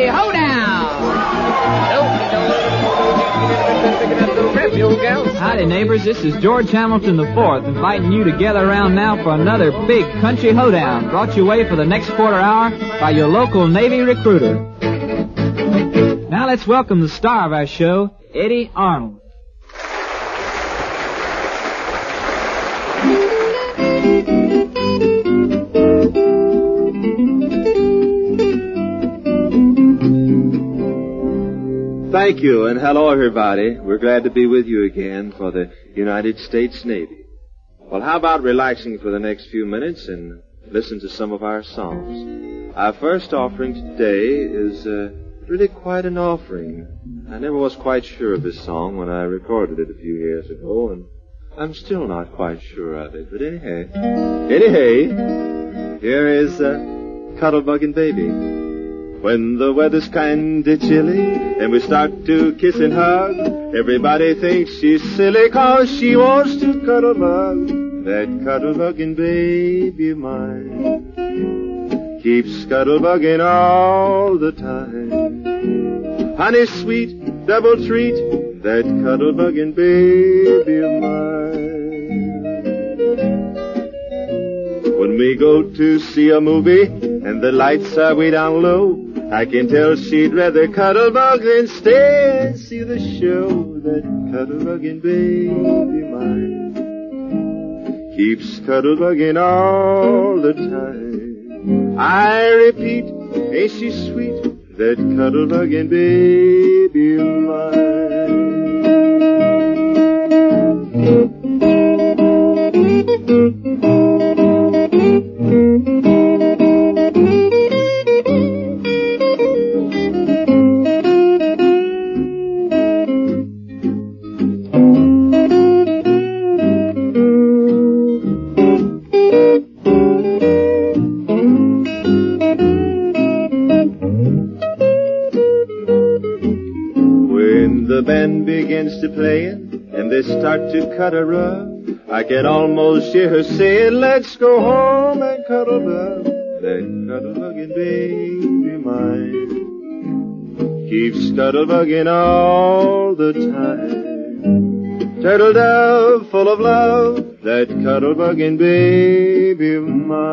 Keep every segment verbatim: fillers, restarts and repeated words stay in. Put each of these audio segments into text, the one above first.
Country Hoedown. Howdy, neighbors. This is George Hamilton the fourth, inviting you to gather around now for another big country hoedown, brought your way for the next quarter hour by your local Navy recruiter. Now let's welcome the star of our show, Eddie Arnold. Thank you, and hello, everybody. We're glad to be with you again for the United States Navy. Well, how about relaxing for the next few minutes and listen to some of our songs? Our first offering today is uh, really quite an offering. I never was quite sure of this song when I recorded it a few years ago, and I'm still not quite sure of it. But anyhow, anyhow, here is uh, Cuddlebuggin' Baby. When the weather's kinda chilly and we start to kiss and hug, everybody thinks she's silly 'cause she wants to cuddle-bug that cuddle-bugging baby of mine. Keeps cuddle-bugging all the time. Honey sweet, double treat that cuddle-bugging baby of mine. When we go to see a movie and the lights are way down low, I can tell she'd rather cuddle bug than stay and see the show. That cuddle-bugging baby mine keeps cuddle-bugging all the time. I repeat, ain't she sweet, that cuddle-bugging baby of mine. To playing and they start to cut a rug, I can almost hear her saying, let's go home and cuddle bug. That cuddle-bugging baby mine keeps cuddle-bugging all the time. Turtle dove full of love, that cuddle-bugging baby of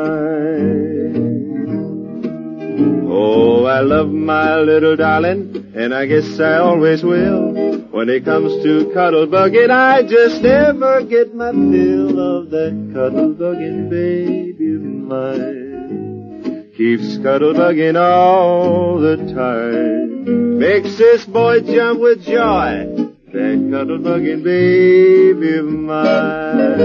mine. Oh, I love my little darling, and I guess I always will. When it comes to cuddle-bugging, I just never get my fill of that cuddle-bugging baby of mine. Keeps cuddle-bugging all the time. Makes this boy jump with joy, that cuddle-bugging baby of mine.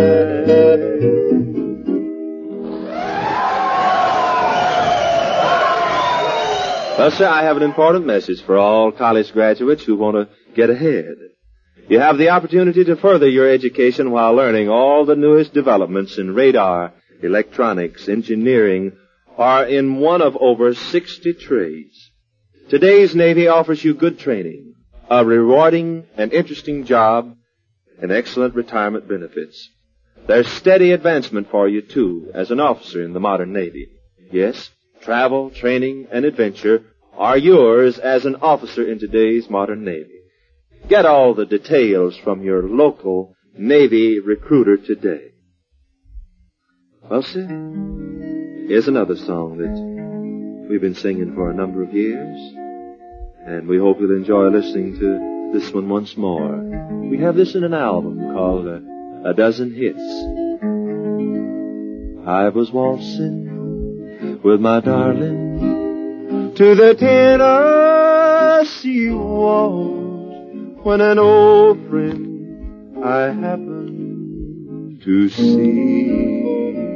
Well, sir, I have an important message for all college graduates who want to get ahead. You have the opportunity to further your education while learning all the newest developments in radar, electronics, engineering, or in one of over sixty trades. Today's Navy offers you good training, a rewarding and interesting job, and excellent retirement benefits. There's steady advancement for you, too, as an officer in the modern Navy. Yes, travel, training, and adventure are yours as an officer in today's modern Navy. Get all the details from your local Navy recruiter today. Well, sir, here's another song that we've been singing for a number of years, and we hope you'll enjoy listening to this one once more. We have this in an album called uh, A Dozen Hits. I was waltzing with my darling to the Tennessee waltz, when an old friend I happened to see.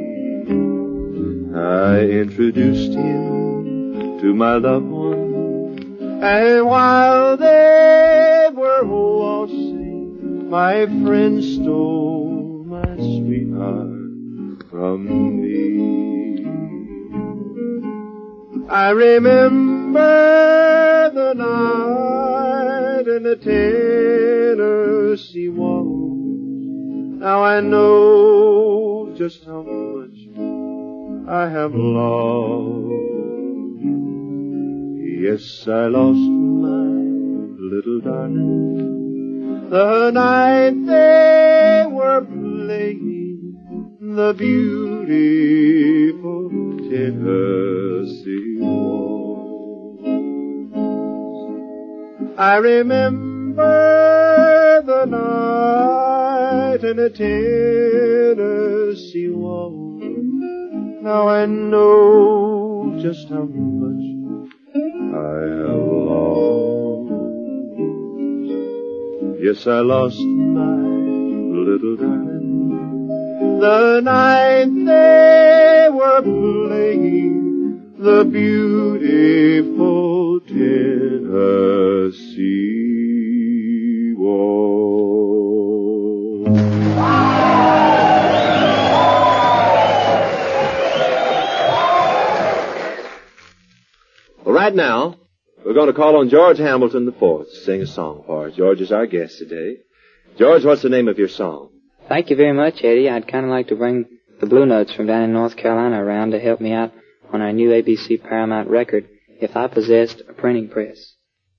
I introduced him to my loved one, and while they were waltzing, my friend stole my sweetheart from me. I remember the night in the Tennessee waltz. Now I know just how much I have lost. Yes, I lost my little darling the night they were playing the beautiful Tennessee waltz. I remember the night in a Tennessee waltz. Now I know just how much I have lost. Yes, I lost my little darling the night they were playing the beautiful Tennessee waltz. Well, right now, we're going to call on George Hamilton the fourth to sing a song for us. George is our guest today. George, what's the name of your song? Thank you very much, Eddie. I'd kind of like to bring the Blue Notes from down in North Carolina around to help me out on our new A B C Paramount record, If I Possessed a Printing Press.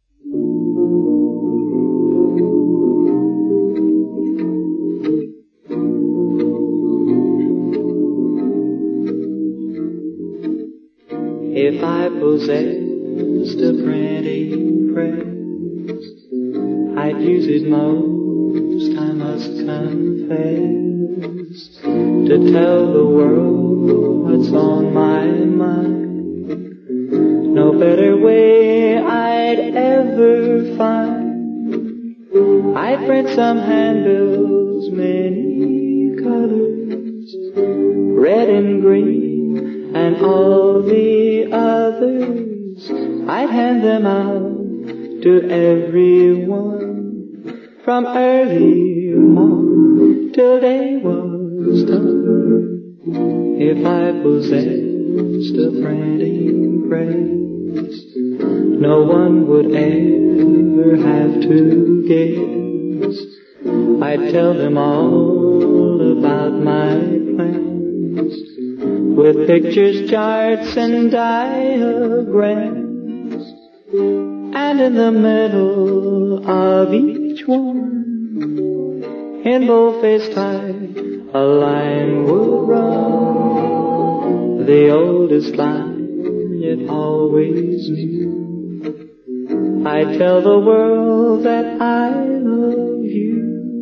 If I possessed a printing press, I'd use it most, I must confess, to tell the world what's on my mind. No better way I'd ever find. I'd print some handbills, many colors, red and green, and all the others. I'd hand them out to everyone, from early morn till day was done. If I possessed a printing press, no one would ever have to guess. I'd tell them all about my plans, with pictures, charts, and diagrams. And in the middle of each one, in boldface type, a line would run, the oldest line yet always new. I tell the world that I love you,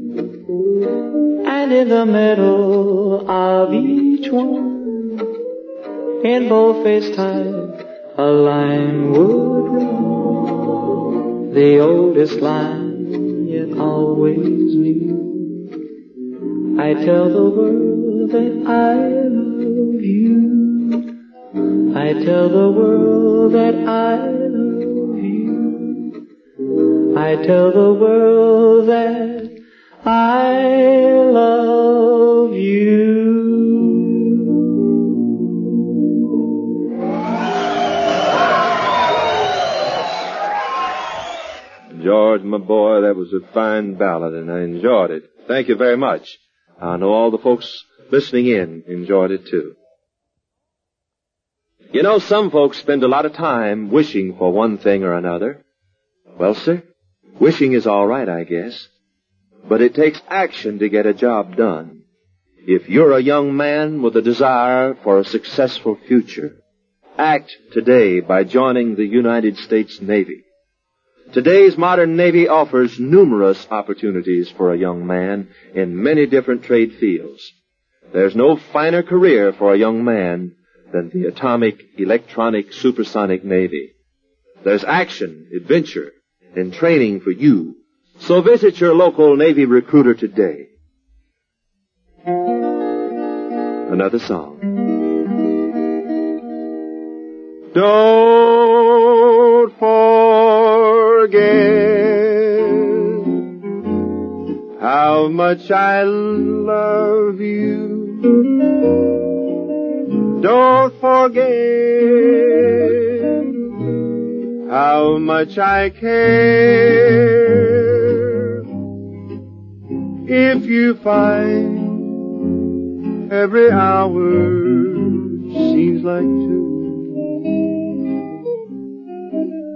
and in the middle of each one, in boldface type, a line would run, the oldest line yet always new. I tell the world that I love you. I tell the world that I love you. I tell the world that I love you. George, my boy, that was a fine ballad, and I enjoyed it. Thank you very much. I know all the folks listening in enjoyed it, too. You know, some folks spend a lot of time wishing for one thing or another. Well, sir, wishing is all right, I guess. But it takes action to get a job done. If you're a young man with a desire for a successful future, act today by joining the United States Navy. Today's modern Navy offers numerous opportunities for a young man in many different trade fields. There's no finer career for a young man than the atomic, electronic, supersonic Navy. There's action, adventure, and training for you. So visit your local Navy recruiter today. Another song. Don't forget how much I love you. Don't forget how much I care. If you find every hour seems like two,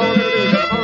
Oh, there it is. Oh.